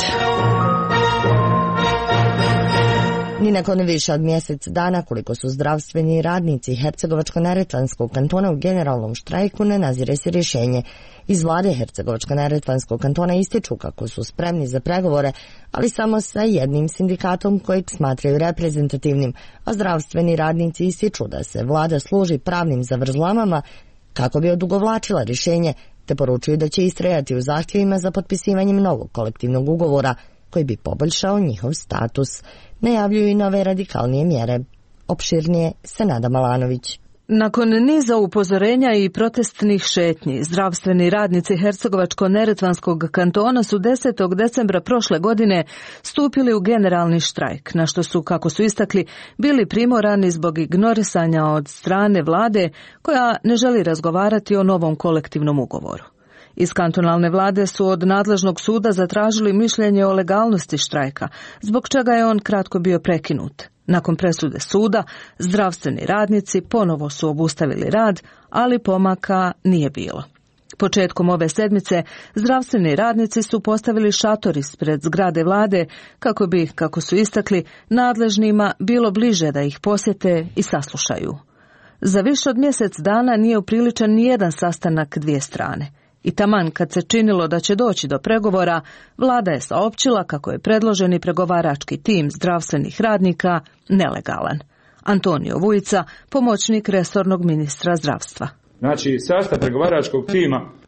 Speaker 1: Ni nakon više od mjesec dana koliko su zdravstveni radnici Hercegovačko-neretvanskog kantona u generalnom štrajku, ne nazire se rješenje. Iz vlade Hercegovačko-neretvanskog kantona ističu kako su spremni za pregovore, ali samo sa jednim sindikatom kojeg smatraju reprezentativnim, a zdravstveni radnici ističu da se vlada služi pravnim zavrzlamama kako bi odugovlačila rješenje, te poručuju da će istrajati u zahtjevima za potpisivanjem novog kolektivnog ugovora koji bi poboljšao njihov status. Najavljuju i nove radikalnije mjere. Opširnije Senada Malanović.
Speaker 6: Nakon niza upozorenja i protestnih šetnji, zdravstveni radnici Hercegovačko-neretvanskog kantona su 10. decembra prošle godine stupili u generalni štrajk, na što su, kako su istakli, bili primorani zbog ignorisanja od strane vlade koja ne želi razgovarati o novom kolektivnom ugovoru. Iz kantonalne vlade su od nadležnog suda zatražili mišljenje o legalnosti štrajka, zbog čega je on kratko bio prekinut. Nakon presude suda, zdravstveni radnici ponovo su obustavili rad, ali pomaka nije bilo. Početkom ove sedmice zdravstveni radnici su postavili šator ispred zgrade vlade kako bi, kako su istakli, nadležnima bilo bliže da ih posjete i saslušaju. Za više od mjesec dana nije upriličan nijedan sastanak dvije strane. I taman kad se činilo da će doći do pregovora, vlada je saopćila kako je predloženi pregovarački tim zdravstvenih radnika nelegalan. Antonio Vujica, pomoćnik resornog ministra zdravstva.
Speaker 8: Znači, sastav pregovaračkog tima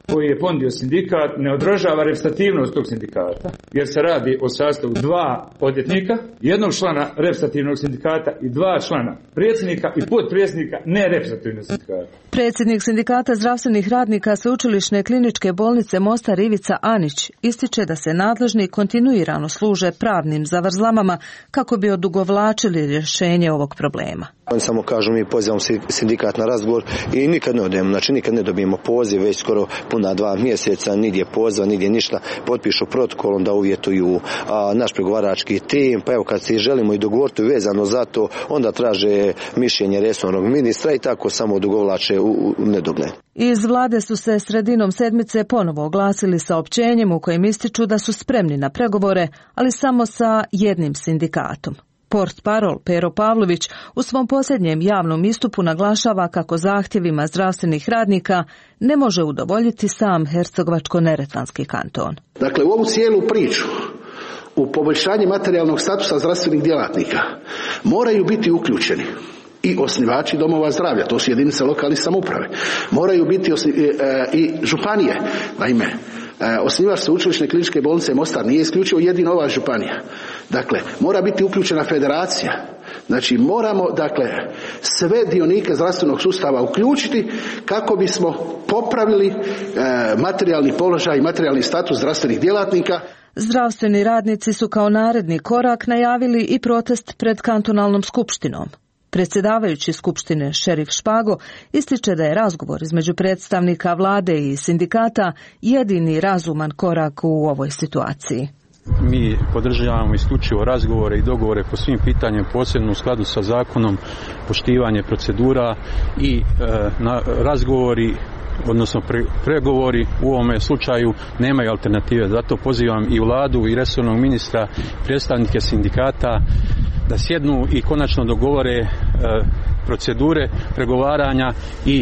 Speaker 8: koji je pondio sindikat ne odražava reprezentativnost tog sindikata, jer se radi o sastavu 2 odvjetnika, 1 člana reprezentativnog sindikata i 2 člana predsjednika i potpredsjednika nereprezentativnog sindikata.
Speaker 6: Predsjednik sindikata zdravstvenih radnika Sveučilišne kliničke bolnice Mostar Ivica Anić ističe da se nadležni kontinuirano služe pravnim zavrzlamama kako bi odugovlačili rješenje ovog problema.
Speaker 9: Oni samo kažu mi pozivamo sindikat na razgovor i nikad ne odemo, znači nikad ne dobijemo poziv, već skoro puna 2 mjeseca, nigdje poziva, nigdje ništa, potpišu protokolom da uvjetuju naš pregovarački tim, pa evo kad se želimo i dogovoriti vezano za to, onda traže mišljenje resornog ministra i tako samo odugovlače u nedogled.
Speaker 6: Iz vlade su se sredinom sedmice ponovo oglasili saopćenjem u kojem ističu da su spremni na pregovore, ali samo sa jednim sindikatom. Portparol Pero Pavlović u svom posljednjem javnom istupu naglašava kako zahtjevima zdravstvenih radnika ne može udovoljiti sam Hercegovačko-neretvanski kanton.
Speaker 11: Dakle, u ovu cijelu priču u poboljšanje materijalnog statusa zdravstvenih djelatnika moraju biti uključeni i osnivači domova zdravlja, to su jedinice lokalne samouprave, moraju biti i županije. Naime, osnivač Sveučilišne kliničke bolnice Mostar nije isključivo jedino ova županija. Dakle, mora biti uključena federacija. Znači, moramo sve dionike zdravstvenog sustava uključiti kako bismo popravili materijalni položaj i materijalni status zdravstvenih djelatnika.
Speaker 6: Zdravstveni radnici su kao naredni korak najavili i protest pred kantonalnom skupštinom. Predsjedavajući skupštine Šerif Špago ističe da je razgovor između predstavnika vlade i sindikata jedini razuman korak u ovoj situaciji.
Speaker 12: Mi podržavamo isključivo razgovore i dogovore po svim pitanjima, posebno u skladu sa zakonom, poštivanje procedura i razgovori, odnosno pregovori u ovome slučaju nemaju alternative. Zato pozivam i vladu i resornog ministra, predstavnike sindikata da sjednu i konačno dogovore procedure pregovaranja i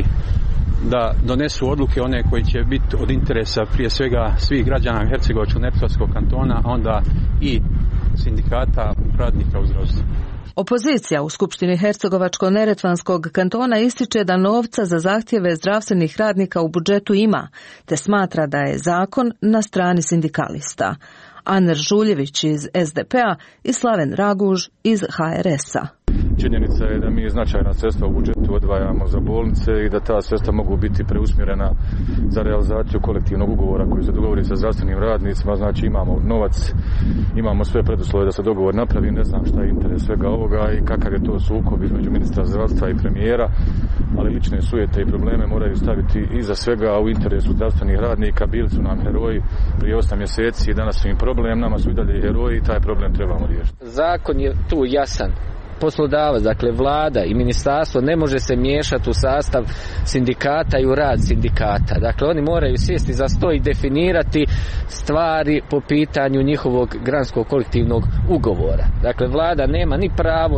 Speaker 12: da donesu odluke one koji će biti od interesa prije svega svih građana Hercegovačko-neretvanskog kantona, a onda i sindikata radnika u zdravstvu.
Speaker 6: Opozicija u Skupštini Hercegovačko-neretvanskog kantona ističe da novca za zahtjeve zdravstvenih radnika u budžetu ima, te smatra da je zakon na strani sindikalista. Aner Žuljević iz SDP-a i Slaven Raguž iz HRS-a.
Speaker 13: Činjenica je da mi značajna sredstva u budžetu odvajamo za bolnice i da ta sredstva mogu biti preusmjerena za realizaciju kolektivnog ugovora koji se dogovori sa zdravstvenim radnicima. Znači imamo novac, imamo sve preduslove da se dogovor napravi. Ne znam šta je interes svega ovoga i kakav je to sukob između ministra zdravstva i premijera, ali lične sujete i probleme moraju staviti iza svega u interesu zdravstvenih radnika. Bili su nam heroji prije 8 mjeseci i danas su im problem, nama su i dalje heroji i taj problem trebamo riješiti.
Speaker 26: Zakon je tu jasan. Poslodavac, dakle vlada i ministarstvo ne može se miješati u sastav sindikata i u rad sindikata. Dakle, oni moraju sjesti za sto i definirati stvari po pitanju njihovog granskog kolektivnog ugovora. Dakle, vlada nema ni pravo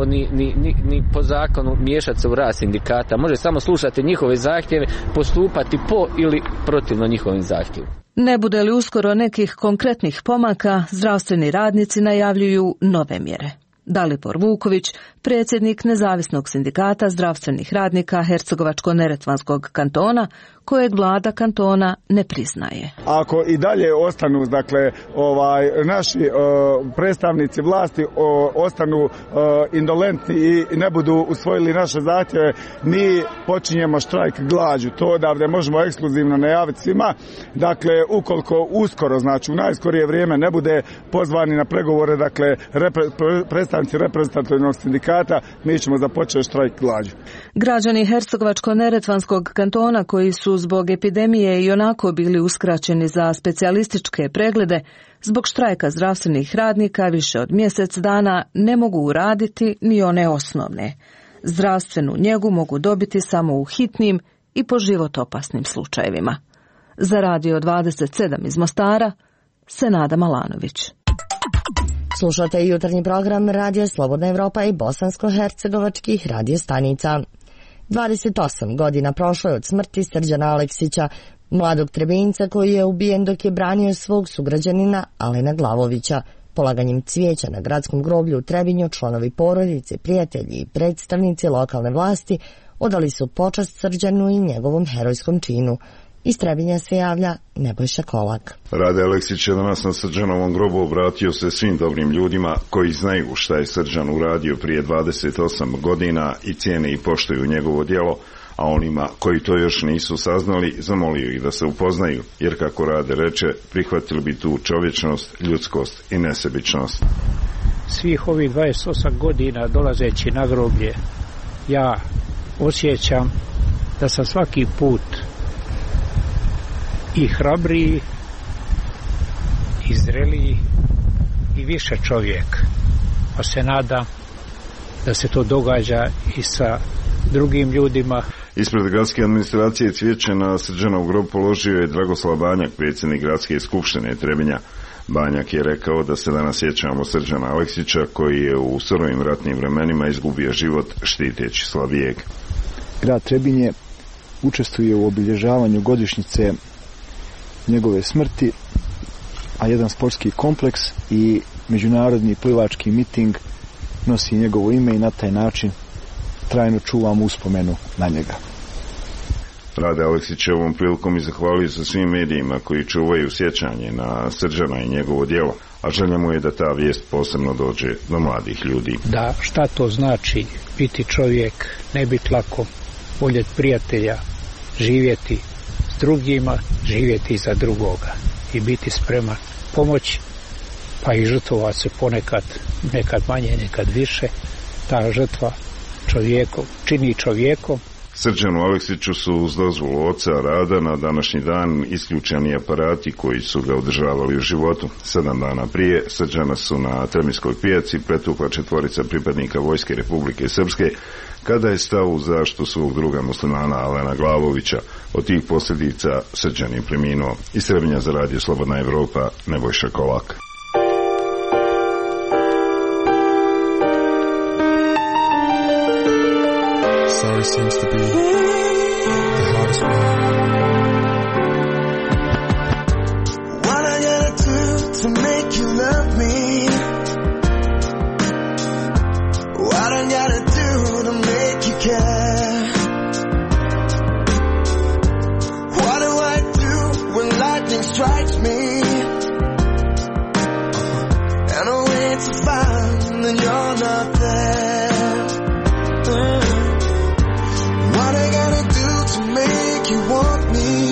Speaker 26: ni po zakonu miješati se u rad sindikata. Može samo slušati njihove zahtjeve, postupati po ili protivno njihovim zahtjevima.
Speaker 6: Ne bude li uskoro nekih konkretnih pomaka, zdravstveni radnici najavljuju nove mjere. Dalibor Vuković, predsjednik Nezavisnog sindikata zdravstvenih radnika Hercegovačko-neretvanskog kantona, kojeg vlada kantona ne priznaje.
Speaker 27: Ako i dalje ostanu, naši predstavnici vlasti ostanu indolentni i ne budu usvojili naše zahtjeve, mi počinjemo štrajk glađu. To odavde možemo ekskluzivno najaviti svima. Dakle, ukoliko uskoro, znači u najskorije vrijeme ne bude pozvani na pregovore, predstavnici reprezentativnog sindikata, mi ćemo započeti štrajk glađu.
Speaker 6: Građani Hercegovačko-neretvanskog kantona koji su zbog epidemije i onako bili uskraćeni za specijalističke preglede, zbog štrajka zdravstvenih radnika više od mjesec dana ne mogu uraditi ni one osnovne. Zdravstvenu njegu mogu dobiti samo u hitnim i po život opasnim slučajevima. Za Radio 27 iz Mostara, Senada Malanović.
Speaker 1: Slušate jutarnji program Radija Slobodna Evropa i bosansko-hercegovačkih radiostanica. 28 godina prošlo je od smrti Srđana Aleksića, mladog Trebinjca koji je ubijen dok je branio svog sugrađanina Alena Glavovića. Polaganjem cvijeća na gradskom groblju u Trebinju članovi porodice, prijatelji i predstavnici lokalne vlasti odali su počast Srđanu i njegovom herojskom činu. Iz Trebinja se javlja Nebojša Kolak.
Speaker 5: Rade Aleksić je danas na Srđanovom grobu obratio se svim dobrim ljudima koji znaju šta je Srđan uradio prije 28 godina i cijene i poštuju njegovo djelo, a onima koji to još nisu saznali zamolio ih da se upoznaju, jer kako Rade reče, prihvatili bi tu čovječnost, ljudskost i nesebičnost.
Speaker 10: Svih ovih 28 godina dolazeći na groblje, ja osjećam da sam svaki put i hrabriji, i zreliji i više čovjek, pa se nadam da se to događa i sa drugim ljudima.
Speaker 5: Ispred gradske administracije cvijeće na Srđanov grob položio je Dragoslav Banjak, predsjednik gradske skupštine Trebinja. Banjak je rekao da se danas sjećamo Srđana Aleksića koji je u surovim ratnim vremenima izgubio život štiteći Slavijeg.
Speaker 14: Grad Trebinje učestvuje u obilježavanju godišnjice njegove smrti, a jedan sportski kompleks i međunarodni plivački miting nosi njegovo ime i na taj način trajno čuvamo uspomenu na njega.
Speaker 5: Rade Aleksić je ovom prilikom i zahvalio se svim medijima koji čuvaju sjećanje na Srđana i njegovo djelo, a želja mu je da ta vijest posebno dođe do mladih ljudi.
Speaker 10: Da, šta to znači biti čovjek, ne biti lako, voljeti prijatelja, živjeti s drugima, živjeti za drugoga i biti spreman pomoći, pa i žrtvovati se ponekad, nekad manje, nekad više. Ta žrtva čovjekom čini čovjekom.
Speaker 5: Srđanu Aleksiću su uz dozvolu oca Rada na današnji dan isključeni aparati koji su ga održavali u životu. 7 dana prije Srđana su na Trebinjskoj pijaci pretukla 4 pripadnika Vojske Republike Srpske kada je stao u zaštitu svog druga muslimana Alena Glavovića. Od tih posljedica Srđan je preminuo. Iz Trebinja za Radio Slobodna Evropa, Nebojša Kolak.
Speaker 15: Sorry seems to be the hardest one.
Speaker 16: What I gotta do to make you love me? What I gotta do to make you care? What do I do when lightning strikes me? And I wait to find that you're not there. What I gotta do to make you want me?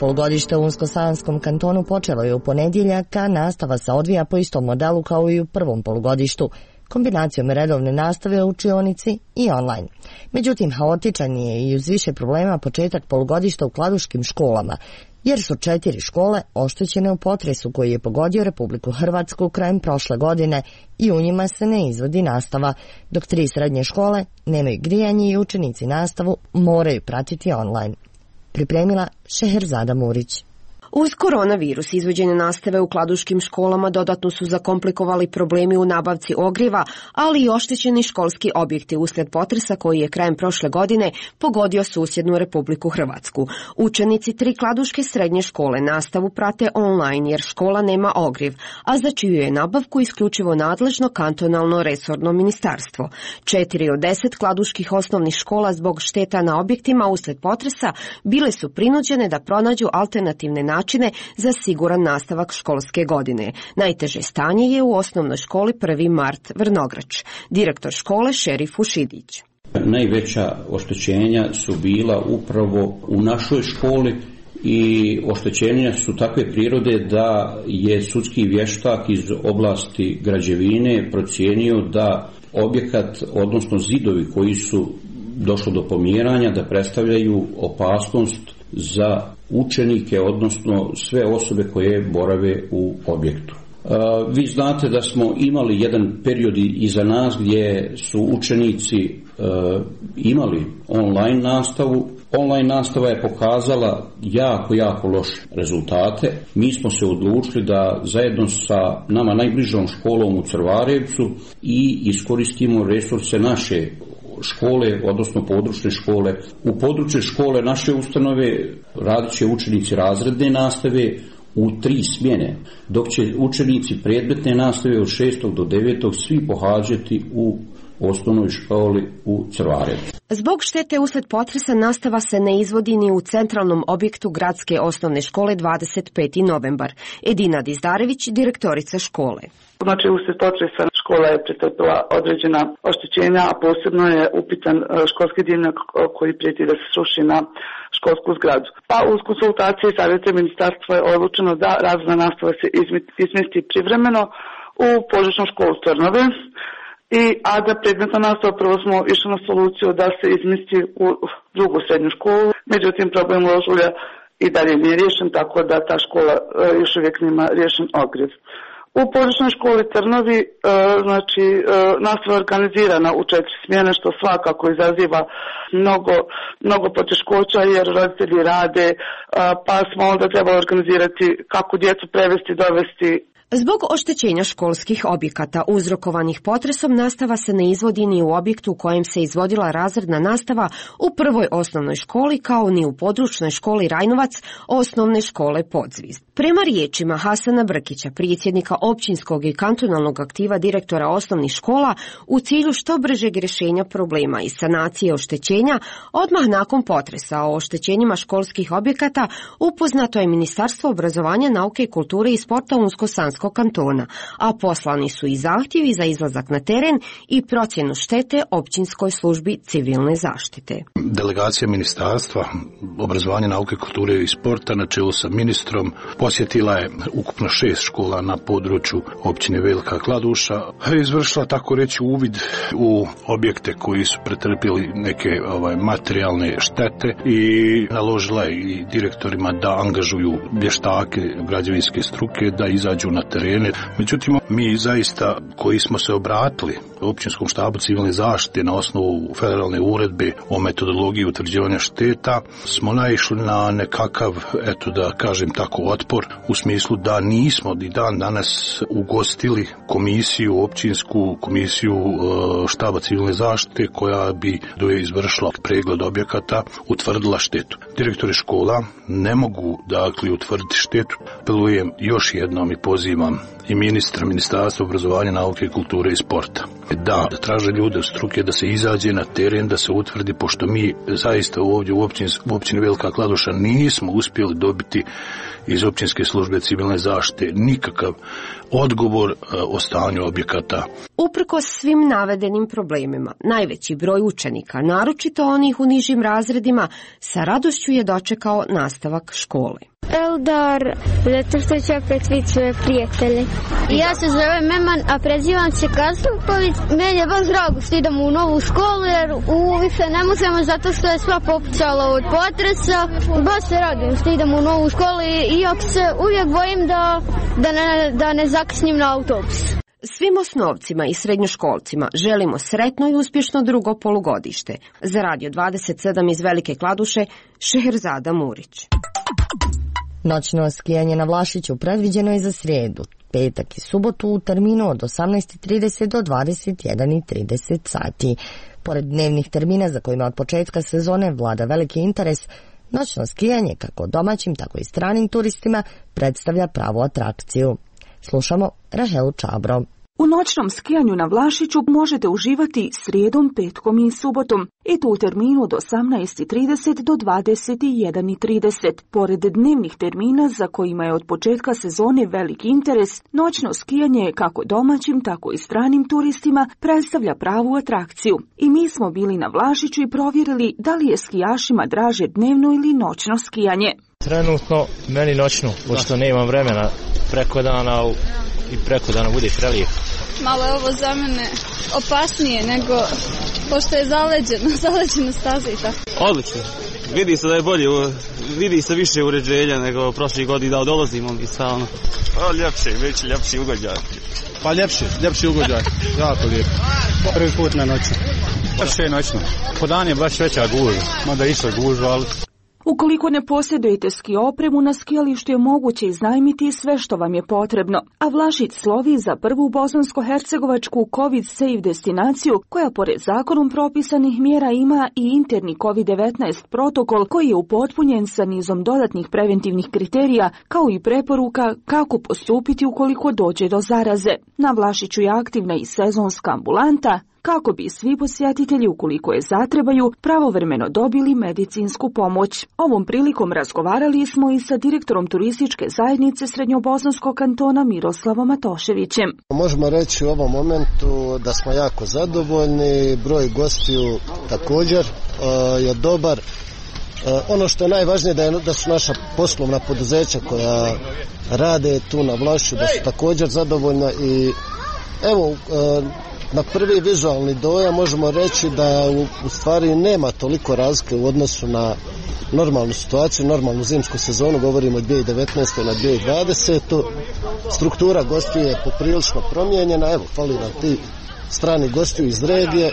Speaker 1: polugodište u Unsko-Sanskom kantonu počelo je u ponedjeljak, a nastava se odvija po istom modelu kao i u prvom polugodištu, kombinacijom redovne nastave u učionici i online. Međutim, haotičan je i uz više problema početak polugodišta u kladuškim školama, jer su 4 škole oštećene u potresu koji je pogodio Republiku Hrvatsku krajem prošle godine i u njima se ne izvodi nastava, dok 3 srednje škole nemaju grijanje i učenici nastavu moraju pratiti online. Pripremila Šeherzada Murić.
Speaker 2: Uz koronavirus izvođenje nastave u kladuškim školama dodatno su zakomplikovali problemi u nabavci ogrijeva, ali i oštećeni školski objekti uslijed potresa koji je krajem prošle godine pogodio susjednu Republiku Hrvatsku. Učenici 3 kladuške srednje škole nastavu prate online jer škola nema ogrjev, a za čiju je nabavku isključivo nadležno kantonalno resorno ministarstvo. 4 od 10 kladuških osnovnih škola zbog šteta na objektima uslijed potresa bile su prinuđene da pronađu alternativne načine za siguran nastavak školske godine. Najteže stanje je u osnovnoj školi 1. Mart Vrnograč. Direktor škole Šerif Ušidić.
Speaker 17: Najveća oštećenja su bila upravo u našoj školi i oštećenja su takve prirode da je sudski vještak iz oblasti građevine procijenio da objekat, odnosno zidovi koji su došlo do pomjeranja, da predstavljaju opasnost za učenike, odnosno sve osobe koje borave u objektu. Vi znate da smo imali jedan period iza nas gdje su učenici imali online nastavu. Online nastava je pokazala jako loše rezultate. Mi smo se odlučili da zajedno sa nama najbližom školom u Crvarevcu i iskoristimo resurse naše škole, odnosno područne škole. U područne škole naše ustanove radit će učenici razredne nastave u 3 smjene, dok će učenici predmetne nastave od 6. do 9. svi pohađati u osnovnoj školi u Crvarevcu.
Speaker 2: Zbog štete uslijed potresa nastava se ne izvodi ni u centralnom objektu gradske osnovne škole 25. novembar. Edina Dizdarević, direktorica škole.
Speaker 18: Znači, uslijed potresa škola je pretrpila određena oštećenja, a posebno je upitan školski dimnjak koji prijeti da se sruši na školsku zgradu. Pa uz konsultacije savjeta ministarstva je odlučeno da razredna nastava se izmjesti privremeno u područnu školu Trnove, a da predmetna nastava prvo smo išli na soluciju da se izmjesti u drugu srednju školu, međutim problem Ložulja i dalje nije riješen, tako da ta škola još uvijek nema riješen ogrijev. U područnoj školi Trnovi nastava je organizirana u 4 smjene, što svakako izaziva mnogo poteškoća jer roditelji rade, pa smo onda trebali organizirati kako djecu prevesti, dovesti.
Speaker 2: Zbog oštećenja školskih objekata uzrokovanih potresom nastava se ne izvodi ni u objektu u kojem se izvodila razredna nastava u prvoj osnovnoj školi kao ni u područnoj školi Rajnovac osnovne škole Podzvizd. Prema riječima Hasana Brkića, predsjednika općinskog i kantonalnog aktiva direktora osnovnih škola, u cilju što bržeg rješenja problema i sanacije oštećenja, odmah nakon potresa o oštećenjima školskih objekata upoznato je Ministarstvo obrazovanja, nauke i kulture i sporta Unsko-Sanskog kantona, a poslani su i zahtjevi za izlazak na teren i procjenu štete općinskoj službi civilne zaštite.
Speaker 25: Delegacija Ministarstva obrazovanja, nauke, kulture i sporta na čelu sa ministrom posjetila je ukupno 6 škola na području općine Velika Kladuša, izvršila tako reći uvid u objekte koji su pretrpjeli neke materijalne štete i naložila je i direktorima da angažuju vještake građevinske struke da izađu na terene. Međutim, mi zaista koji smo se obratili općinskom štabu civilne zaštite na osnovu federalne uredbe o metodologiji utvrđivanja šteta smo naišli na nekakav, da kažem tako, otpor u smislu da nismo i dan danas ugostili općinsku komisiju štaba civilne zaštite koja bi izvršila pregled objekata, utvrdila štetu. Direktori škola ne mogu utvrditi štetu. Apelujem još jednom i pozivam i Ministarstva obrazovanja, nauke, kulture i sporta da traže ljude od struke da se izađe na teren, da se utvrdi, pošto mi zaista ovdje u općini Velika Kladuša nismo uspjeli dobiti iz općinske službe civilne zaštite nikakav odgovor o stanju objekata.
Speaker 2: Uprkos svim navedenim problemima, najveći broj učenika, naročito onih u nižim razredima, sa radošću je dočekao nastavak škole.
Speaker 7: Eldar, zato što ću opet vidjeti svoje prijatelje. Ja se zovem Meman, a prezivam se Kastupović. Meni je baš drago što idemo u novu školu, jer više ne možemo zato što je sva popucala od potresa. Baš se radim što idemo u novu školu, iako se uvijek bojim da ne zakasnim na autobus.
Speaker 2: Svim osnovcima i srednjoškolcima želimo sretno i uspješno drugo polugodište. Za Radio 27 iz Velike Kladuše, Šeherzada Murić.
Speaker 1: Noćno skijanje na Vlašiću predviđeno je za srijedu, petak i subotu u terminu od 18:30 do 21:30 sati. Pored dnevnih termina za kojima od početka sezone vlada veliki interes, noćno skijanje kako domaćim tako i stranim turistima predstavlja pravu atrakciju. Slušamo Rahelu Čabro.
Speaker 19: U noćnom skijanju na Vlašiću možete uživati srijedom, petkom i subotom, i to u terminu od 18:30 do 21:30. Pored dnevnih termina za kojima je od početka sezone veliki interes, noćno skijanje kako domaćim tako i stranim turistima predstavlja pravu atrakciju. I mi smo bili na Vlašiću i provjerili da li je skijašima draže dnevno ili noćno skijanje.
Speaker 20: Trenutno meni noćno, pošto nemam vremena preko dana i preko dana bude prelijep.
Speaker 21: Malo je ovo za mene opasnije nego pošto je zaleđeno staza i tako.
Speaker 22: Odlično. Vidi se da je bolje, vidi se više uređenja nego prošli godini da dolazimo i stalno.
Speaker 23: Ljepše, već ljepši ugođaj.
Speaker 20: Pa ljepši ugođaj, jako lijepo.
Speaker 23: Prvi put na noću.
Speaker 20: Ljepše je noćno. Po dan je baš veća gužva, mada isto gužva, ali...
Speaker 19: Ukoliko ne posjedujete ski opremu, na skijalištu je moguće iznajmiti sve što vam je potrebno, a Vlašić slovi za prvu bosansko-hercegovačku COVID-safe destinaciju, koja pored zakonom propisanih mjera ima i interni COVID-19 protokol koji je upotpunjen sa nizom dodatnih preventivnih kriterija, kao i preporuka kako postupiti ukoliko dođe do zaraze. Na Vlašiću je aktivna i sezonska ambulanta, kako bi svi posjetitelji, ukoliko je zatrebaju, pravovremeno dobili medicinsku pomoć. Ovom prilikom razgovarali smo i sa direktorom turističke zajednice Srednjobosanskog kantona Miroslavom Matoševićem.
Speaker 24: Možemo reći u ovom momentu da smo jako zadovoljni, broj gostiju također je dobar. Ono što je najvažnije da su naša poslovna poduzeća koja rade tu na Vlašiću, da su također zadovoljna i evo... Na prvi vizualni dojam možemo reći da u stvari nema toliko razlike u odnosu na normalnu situaciju, normalnu zimsku sezonu, govorimo od 2019. na 2020. Struktura gostiju je poprilično promijenjena, evo, fali nam ti strani gostiju iz regije,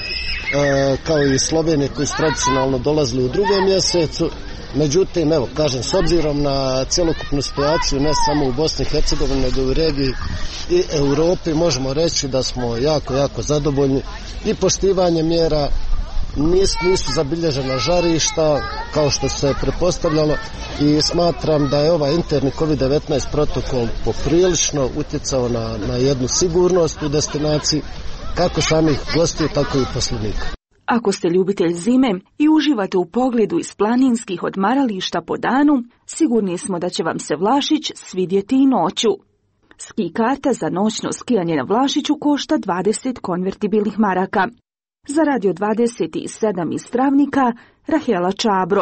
Speaker 24: kao i Slovenije koji su tradicionalno dolazili u drugom mjesecu. Međutim, evo, kažem, s obzirom na cjelokupnu situaciju, ne samo u Bosni i Hercegovini, nego i u regiji i Europi, možemo reći da smo jako zadovoljni i poštivanje mjera, nisu zabilježena žarišta, kao što se pretpostavljalo, i smatram da je ovaj interni COVID-19 protokol poprilično utjecao na jednu sigurnost u destinaciji, kako samih gostiju, tako i poslovnika.
Speaker 19: Ako ste ljubitelj zime i uživate u pogledu iz planinskih odmarališta po danu, sigurni smo da će vam se Vlašić svidjeti i noću. Ski karta za noćno skijanje na Vlašiću košta 20 konvertibilnih maraka. Za Radio 27 iz Travnika, Rahela Čabro.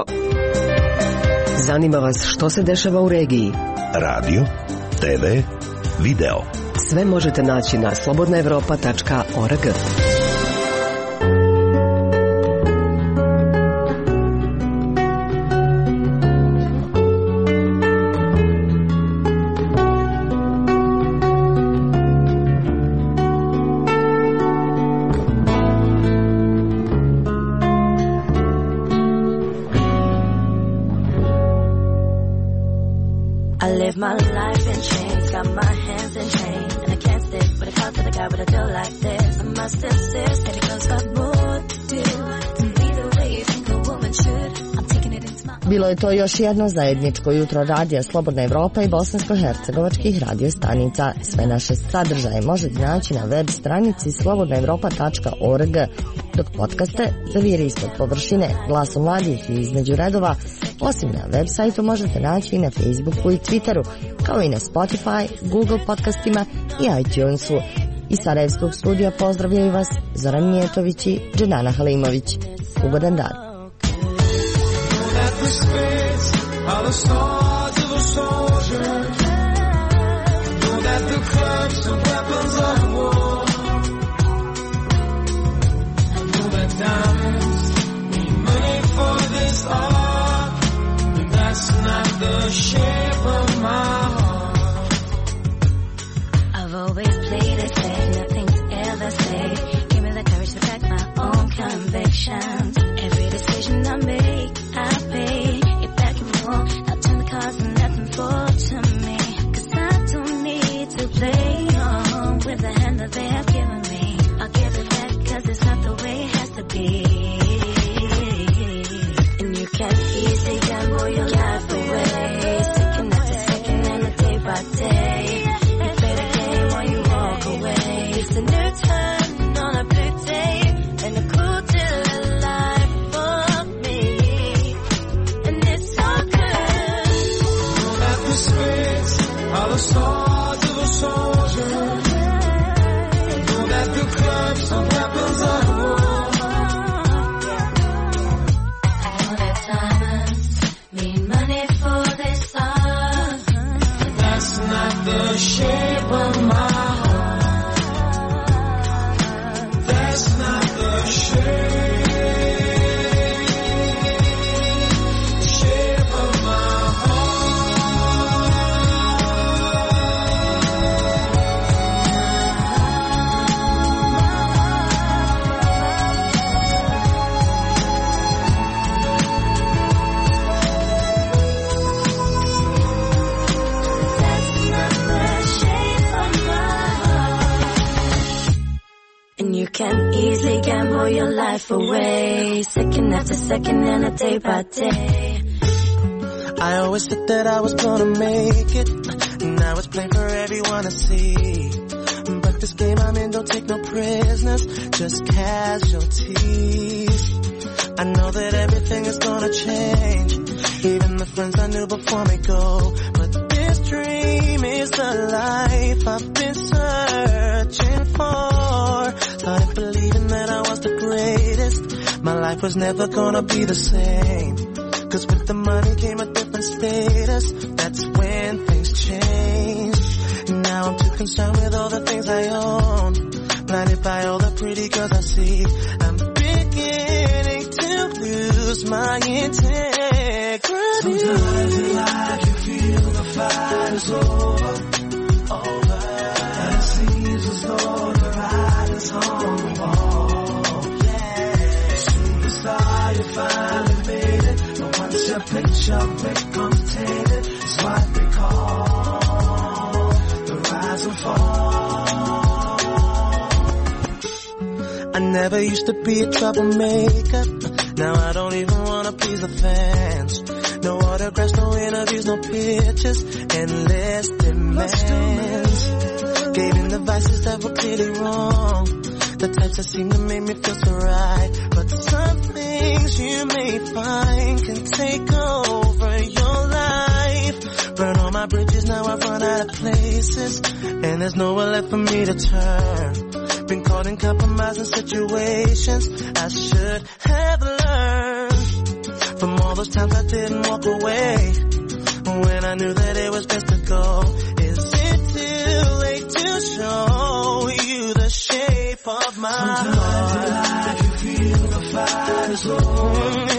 Speaker 28: Zanima vas što se dešava u regiji?
Speaker 29: Radio, TV, video.
Speaker 28: Sve možete naći na slobodnaevropa.org.
Speaker 30: My life in chains, got my hands in chains, and I can't stick with a cause that I got with a girl like this. I must insist that it goes got more to do to me the way you think a woman should. I'm taking it into my...
Speaker 1: Bilo je to još jedno zajedničko jutro radija Slobodna Evropa i bosansko-hercegovačkih radiostanica. Sve naše sadržaje možete naći na web stranici slobodnaevropa.org, dok podcaste Zaviri ispod površine, Glasom mladih i Između redova, osim na web sajtu možete naći i na Facebooku i Twitteru, kao i na Spotify, Google podcastima i iTunesu. Iz Sarajevskog studija pozdravljaju vas Zoran Mijetović i Dženana Halimović. Ugodan dan.
Speaker 16: That's not the shape of my heart.
Speaker 30: I've always played it safe, nothing's ever safe. Give me the courage to back my own convictions. Every decision I make, I pay it back and more. I'll turn the cards and let them fall to me. 'Cause I don't need to play on with the hand that they have given me. I'll give it back 'cause it's not the way it has to be. You can't easily gamble your life away, second after second and a day by day. You play the game or you walk away. It's a new turn on a big day and a cool deal life for me. And it's so good.
Speaker 16: Know that the spits are the swords of a soldier. Know that the clubs are weapons of war. The shape of my heart. That's not the shape of my
Speaker 30: You can't easily gamble your life away, second after second and a day by day.
Speaker 16: I always thought that I was gonna make it, now it's plain for everyone to see. But this game I'm in don't take no prisoners, just casualties. I know that everything is gonna change, even the friends I knew before me go. But this dream is the life I've been searching for. Started believing that I was the greatest. My life was never gonna be the same. 'Cause with the money came a different status. That's when things changed. Now I'm too concerned with all the things I own, blinded by all the pretty girls I see. I'm beginning to lose my integrity. Sometimes in life you feel the fight is over. And it seems as though the ride is on the wall. Yeah, superstar, you finally made it. But once your picture becomes tainted, it's what they call the rise and fall. I never used to be a troublemaker. Now I don't even wanna please the fans. No autographs, no interviews, no pictures, endless demands. Gave in the vices that were clearly wrong, the types that seem to make me feel so right. But some things you may find can take over your life. Burn all my bridges, now I've run out of places, and there's nowhere left for me to turn. Been caught in compromising situations I should have learned from all those times I didn't walk away when I knew that it was best to go. Is it too late to show you the shape of my heart? Sometimes in life you feel the fight is over.